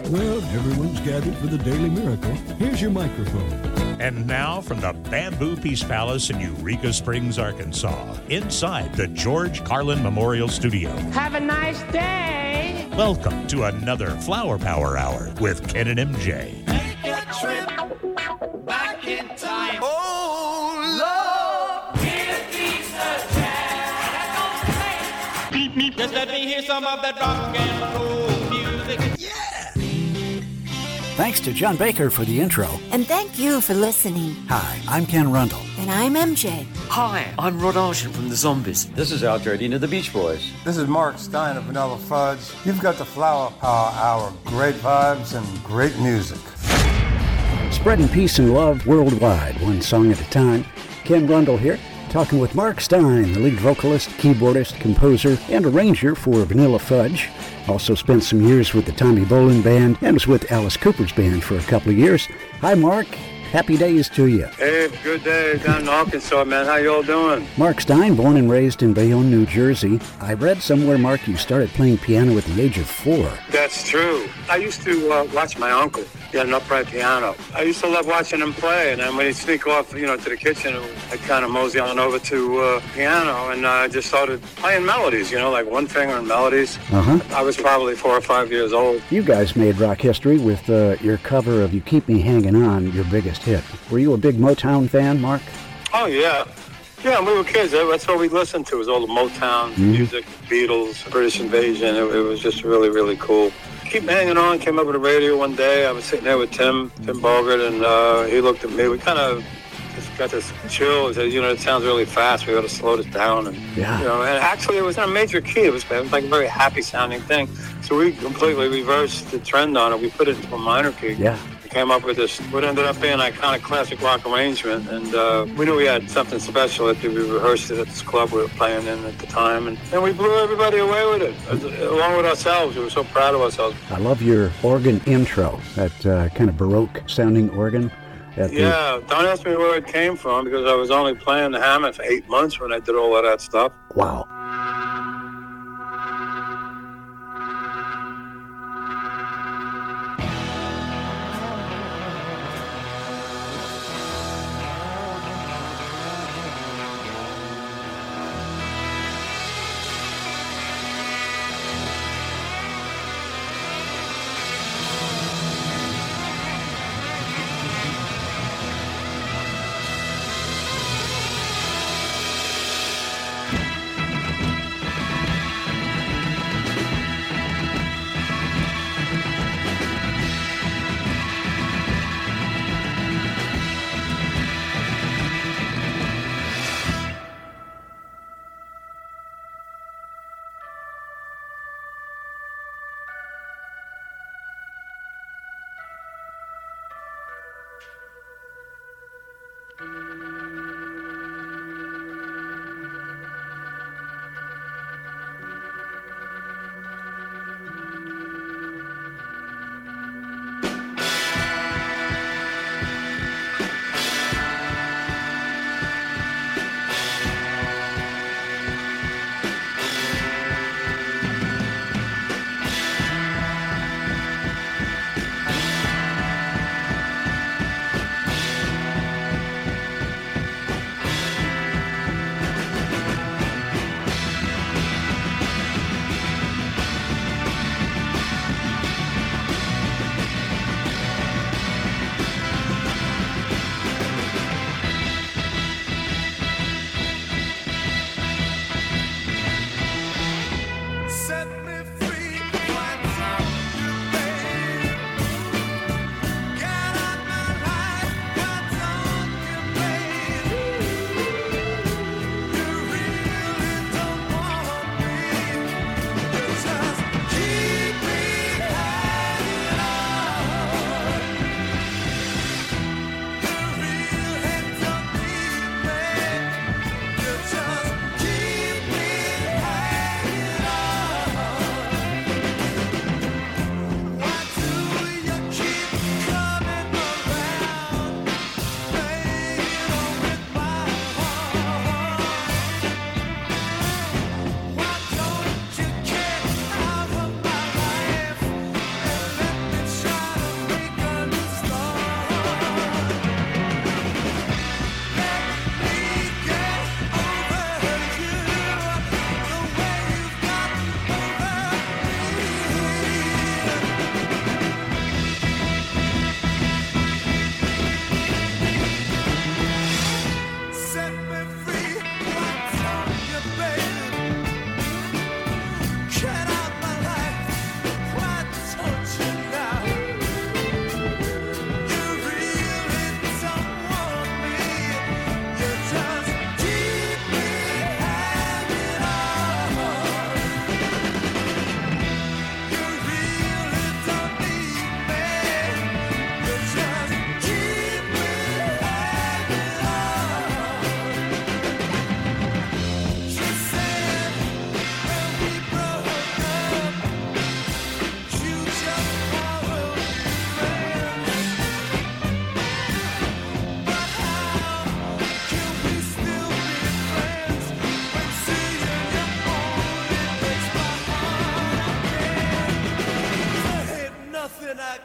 Well, everyone's gathered for the Daily Miracle. Here's your microphone. And now from the Bamboo Peace Palace in Eureka Springs, Arkansas, inside the George Carlin Memorial Studio. Have a nice day. Welcome to another Flower Power Hour with Ken and MJ. Take a trip back in time. Oh, Lord, give me a chance. Beep, beep. Just let me hear some of that rock and roll music. Yeah. Thanks to John Baker for the intro. And thank you for listening. Hi, I'm Ken Rundle. And I'm MJ. Hi, I'm Rod Argent from the Zombies. This is Al Jardine of the Beach Boys. This is Mark Stein of Vanilla Fudge. You've got the Flower Power Hour. Great vibes and great music. Spreading peace and love worldwide, one song at a time. Ken Rundle here, talking with Mark Stein, the lead vocalist, keyboardist, composer, and arranger for Vanilla Fudge. Also spent some years with the Tommy Bolin Band and was with Alice Cooper's band for a couple of years. Hi, Mark. Happy days to you. Hey, good day down in Arkansas, man. How you all doing? Mark Stein, born and raised in Bayonne, New Jersey. I read somewhere, Mark, you started playing piano at the age of 4. That's true. I used to watch my uncle. He had an upright piano. I used to love watching him play, and then when he'd sneak off, to the kitchen, I'd kind of mosey on over to piano, and I just started playing melodies, like one finger and melodies. I was probably 4 or 5 years old. You guys made rock history with your cover of You Keep Me Hanging On, your biggest hit. Were you a big Motown fan, Mark? Oh, yeah. Yeah, when we were kids, that's what we listened to, was all the Motown music, Beatles, British Invasion. It was just really, really cool. Keep Hanging On came up with the radio one day. I was sitting there with Tim Bogert, and he looked at me. We kind of just got this chill. He said, it sounds really fast. We got to slow this down. And, and actually it was in a major key. It was like a very happy sounding thing. So we completely reversed the trend on it. We put it into a minor key. Yeah. Came up with this, what ended up being an iconic classic rock arrangement, and we knew we had something special. We rehearsed it at this club we were playing in at the time, and we blew everybody away with it, along with ourselves. We were so proud of ourselves. I love your organ intro, that kind of Baroque-sounding organ. Don't ask me where it came from, because I was only playing the Hammond for 8 months when I did all of that stuff. Wow.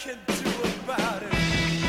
can do about it.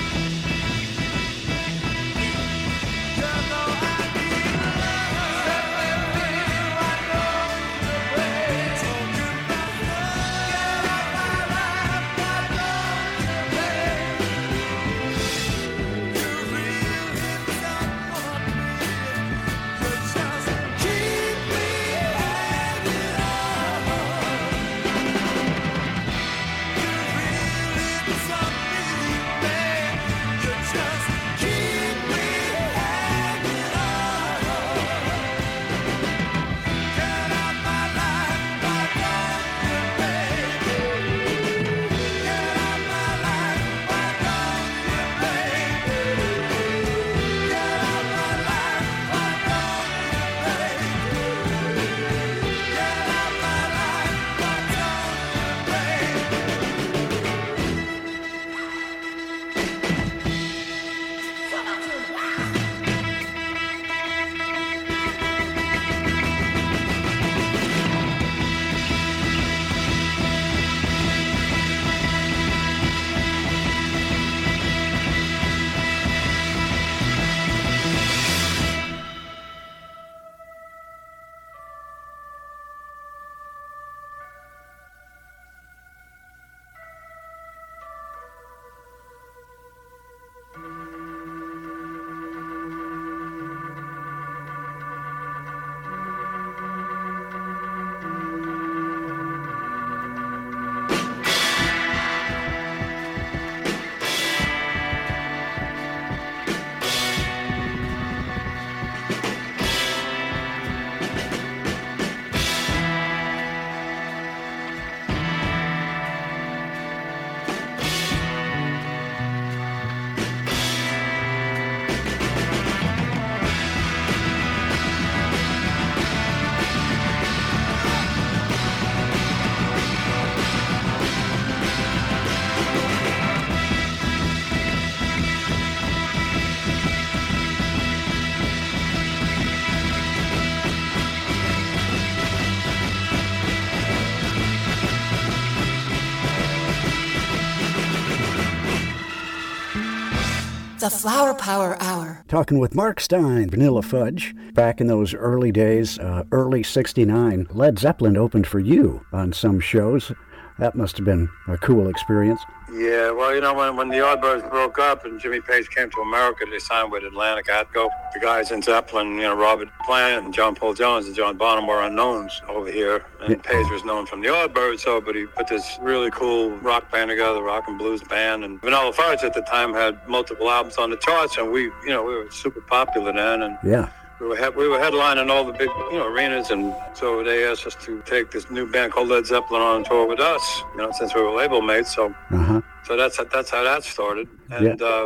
The Flower Power Hour. Talking with Mark Stein, Vanilla Fudge. Back in those early days, early 69, Led Zeppelin opened for you on some shows. That must have been a cool experience. Yeah, well, you know, when the Yardbirds broke up and Jimmy Page came to America, they signed with Atlantic Atco. The guys in Zeppelin, you know, Robert Plant and John Paul Jones and John Bonham were unknowns over here. And Page was known from the Yardbirds, but he put this really cool rock band together, rock and blues band. And Vanilla Fudge at the time had multiple albums on the charts, and we were super popular then. And yeah. We were headlining all the big, arenas, and so they asked us to take this new band called Led Zeppelin on tour with us, since we were label mates. So, so that's how that started. And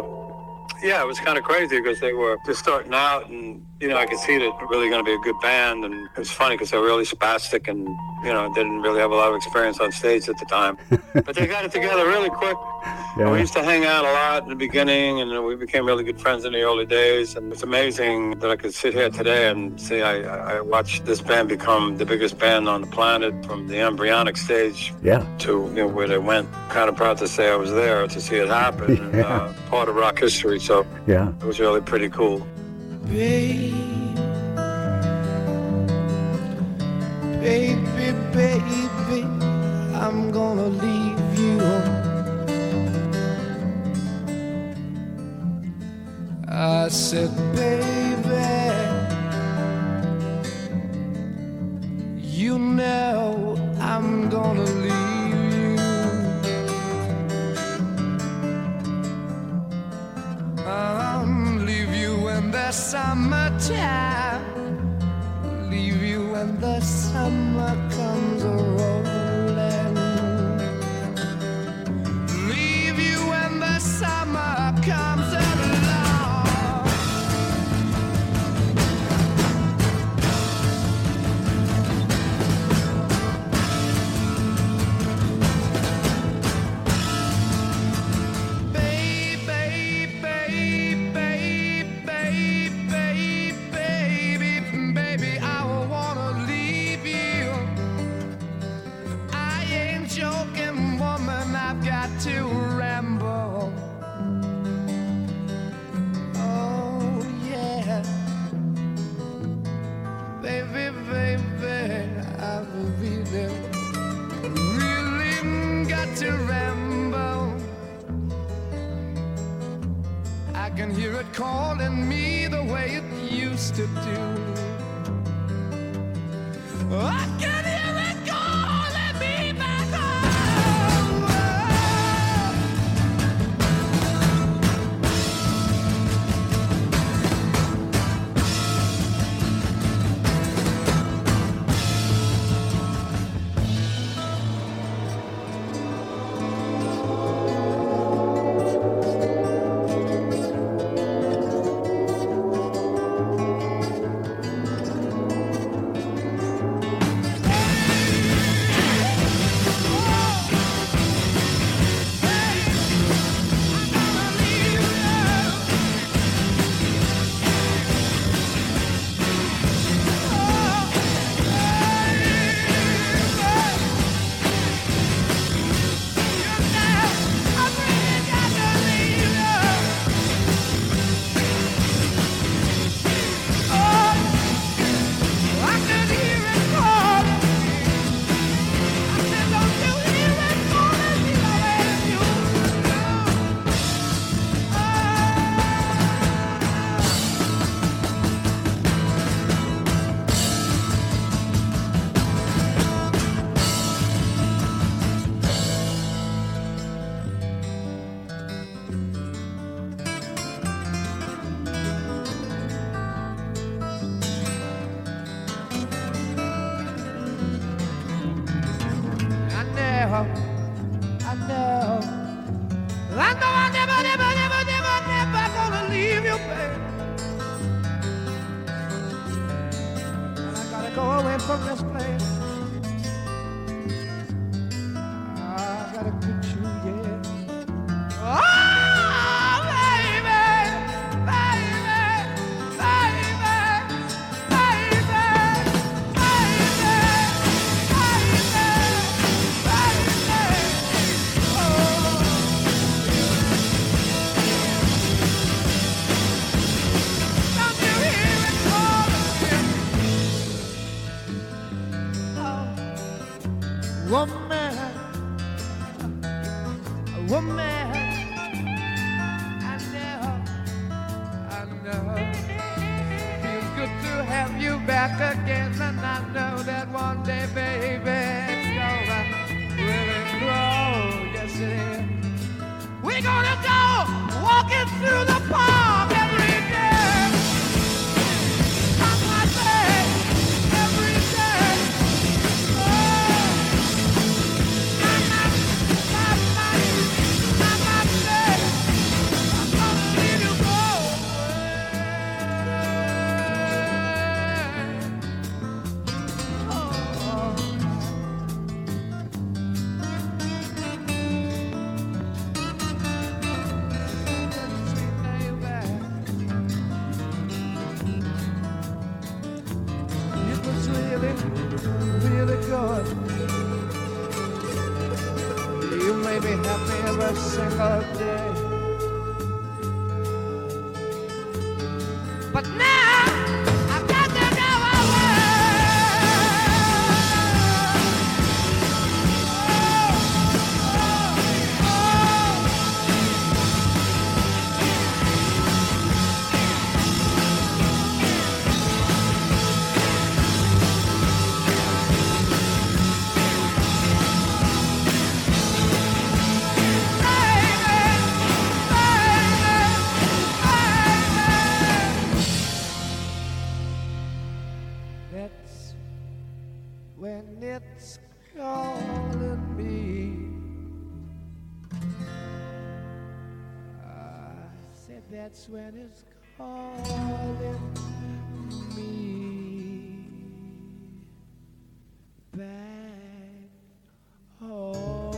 it was kind of crazy because they were just starting out, and I could see that they're really going to be a good band. And it was funny because they were really spastic, and didn't really have a lot of experience on stage at the time. But they got it together really quick. Yeah. We used to hang out a lot in the beginning, and we became really good friends in the early days. And it's amazing that I could sit here today and say I watched this band become the biggest band on the planet from the embryonic stage to where they went. Kind of proud to say I was there to see it happen, and part of rock history. So it was really pretty cool. Baby, I'm gonna leave you. I said, baby, you know I'm gonna leave you. I'll leave you when the summertime, leave you when the summer comes a-rolling, leave you when the summer comes along. To hear it calling me the way it used to do. I can hear it calling me back home. That's when it's calling me back home.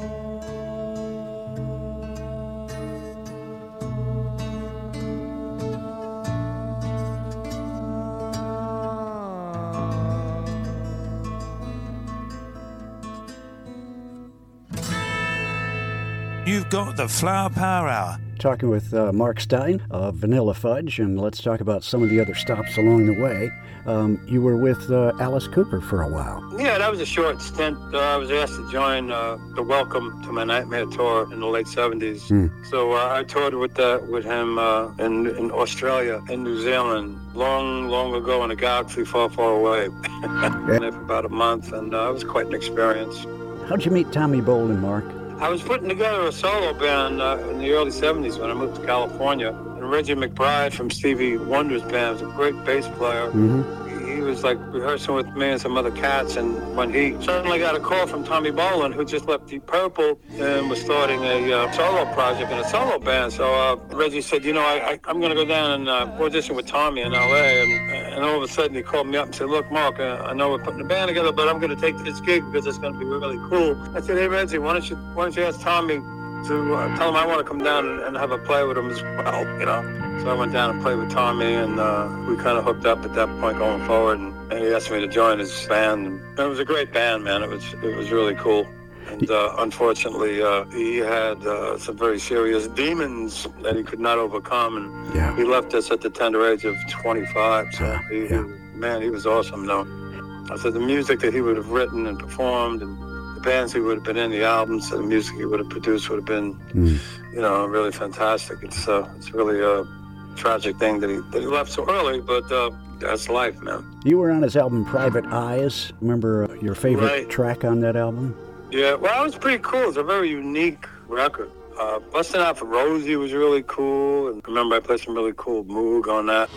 You've got the Flower Power Hour talking with Mark Stein of Vanilla Fudge, and let's talk about some of the other stops along the way. You were with Alice Cooper for a while. Yeah, that was a short stint. I was asked to join the Welcome to My Nightmare tour in the late 70s. So I toured with him in Australia, in New Zealand, long ago in a galaxy far, far away. Been there for about a month, and it was quite an experience. How'd you meet Tommy Bolin, Mark? I was putting together a solo band in the early 70s when I moved to California. And Reggie McBride from Stevie Wonder's band was a great bass player. He was like rehearsing with me and some other cats, and when he suddenly got a call from Tommy Bolin, who just left Deep Purple and was starting a solo project in a solo band. So Reggie said, I'm going to go down and audition with Tommy in L.A. And all of a sudden he called me up and said, look, Mark, I know we're putting a band together, but I'm going to take this gig because it's going to be really cool. I said, hey, Reggie, why don't you ask Tommy to tell him I want to come down and have a play with him as well, So I went down and played with Tommy, and we kind of hooked up at that point going forward, and he asked me to join his band. And it was a great band, man. It was really cool. And unfortunately, he had some very serious demons that he could not overcome, and he left us at the tender age of 25. So he was awesome, though. I said the music that he would have written and performed, and the bands he would have been in, the albums, the music he would have produced would have been, really fantastic. It's really a tragic thing that he left so early, but that's life, man. You were on his album Private Eyes. Remember your favorite track on that album? Yeah, well, it was pretty cool. It's a very unique record. Busting Out for Rosie was really cool, and remember I played some really cool Moog on that.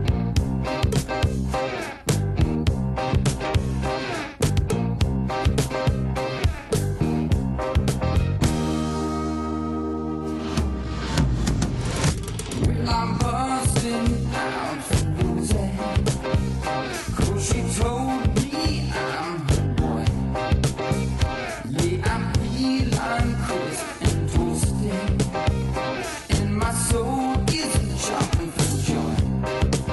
I'm busting out for Rosie, 'cause she told me I'm her boy. Yeah, I'm feeling crisp and twisted, and my soul is jumping for joy.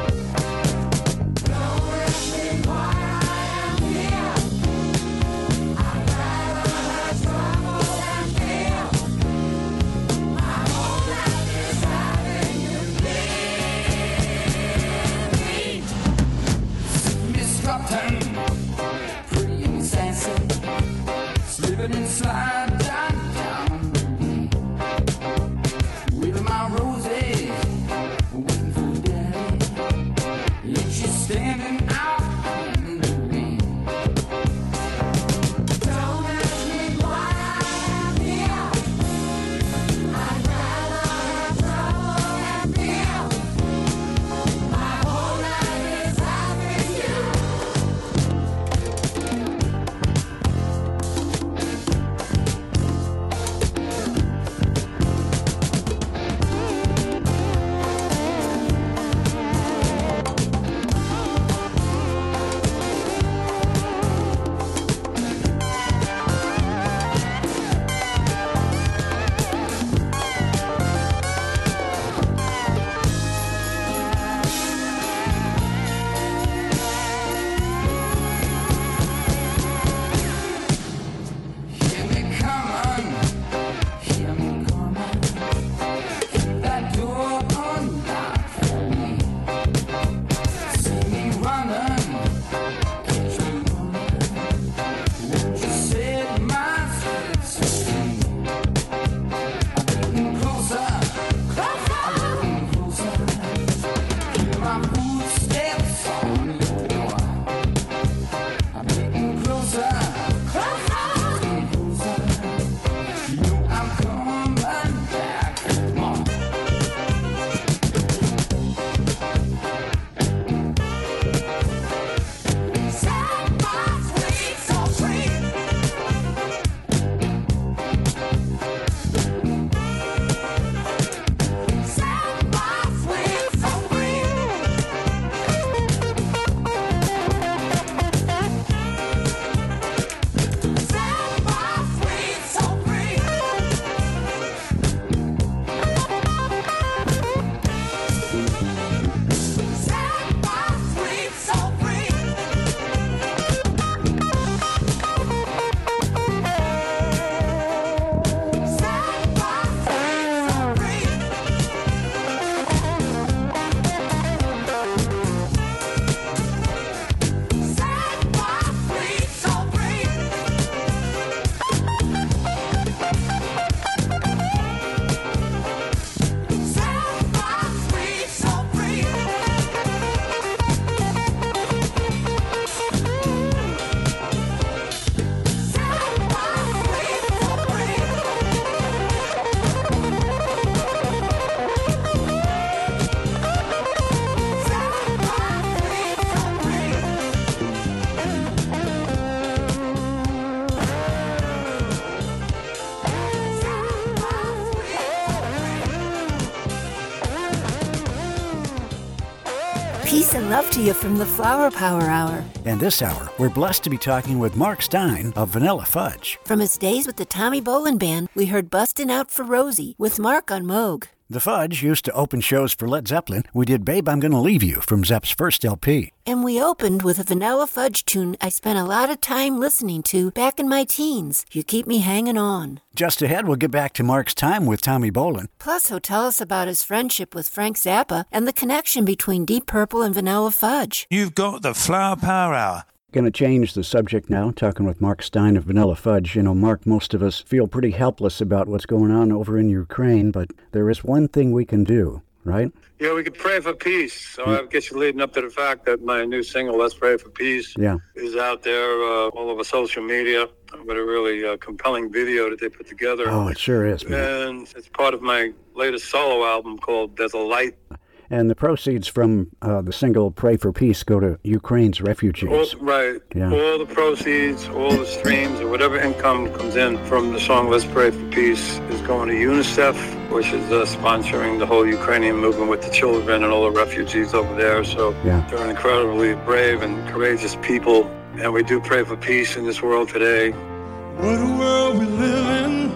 Peace and love to you from the Flower Power Hour. And this hour, we're blessed to be talking with Mark Stein of Vanilla Fudge. From his days with the Tommy Bolin Band, we heard Bustin' Out for Rosie with Mark on Moog. The Fudge used to open shows for Led Zeppelin. We did Babe, I'm Gonna Leave You from Zepp's first LP. And we opened with a Vanilla Fudge tune I spent a lot of time listening to back in my teens, You Keep Me Hanging On. Just ahead, we'll get back to Mark's time with Tommy Bolin. Plus, he'll tell us about his friendship with Frank Zappa and the connection between Deep Purple and Vanilla Fudge. You've got the Flower Power Hour. Going to change the subject now, talking with Mark Stein of Vanilla Fudge. You know, Mark, most of us feel pretty helpless about what's going on over in Ukraine, but there is one thing we can do, right? Yeah, we could pray for peace. So I guess you're leading up to the fact that my new single, Let's Pray for Peace, is out there all over social media with a really compelling video that they put together. Oh, it sure is, man. And it's part of my latest solo album called There's a Light. And the proceeds from the single Pray for Peace go to Ukraine's refugees. Right. Yeah. All the proceeds, all the streams, or whatever income comes in from the song Let's Pray for Peace is going to UNICEF, which is sponsoring the whole Ukrainian movement with the children and all the refugees over there. So they're an incredibly brave and courageous people. And we do pray for peace in this world today. What a world we live in.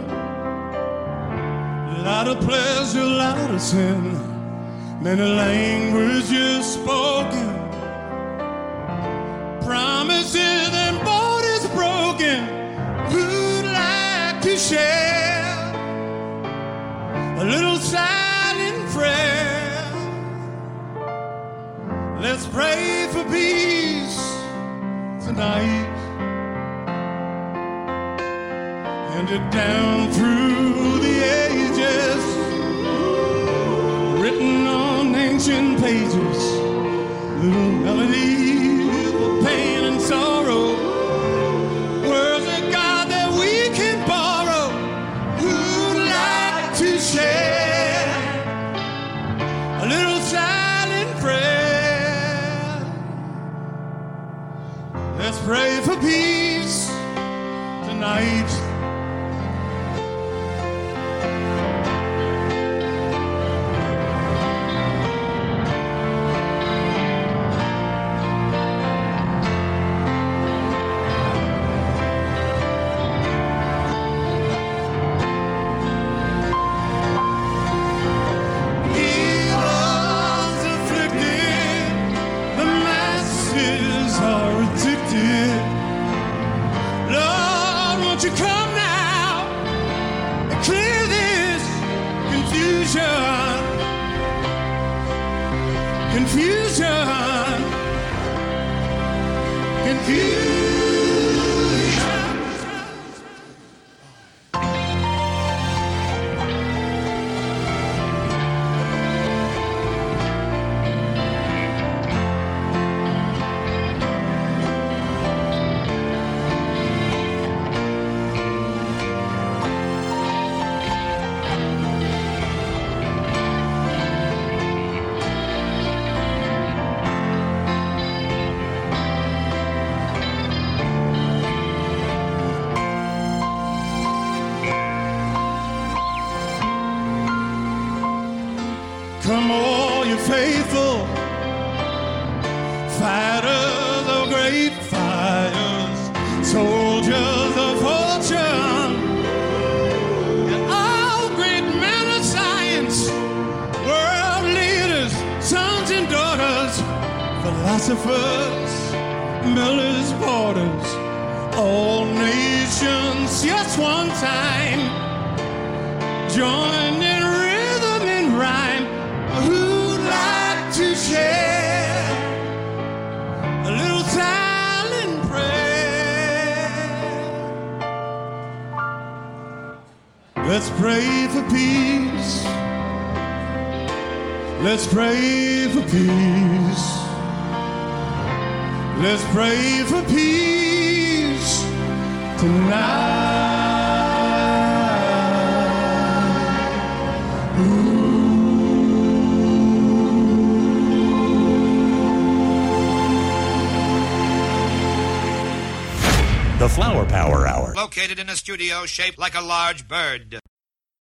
A lot of pleasure, a lot of sin. Many languages spoken, promises and borders broken. Who'd like to share a little silent prayer? Let's pray for peace tonight. Handed down through the ages, written on ancient pages, little melodies of pain and sorrow, words of God that we can borrow. Who'd like to share a little silent prayer? Let's pray for peace tonight. Come all you faithful fighters of great fires, soldiers of fortune, and all great men of science, world leaders, sons and daughters, philosophers, millers, porters, all nations, just one time, joined in rhythm and rhyme. Who'd like to share a little silent prayer? Let's pray for peace. Let's pray for peace. Let's pray for peace tonight. The Flower Power Hour. Located in a studio shaped like a large bird.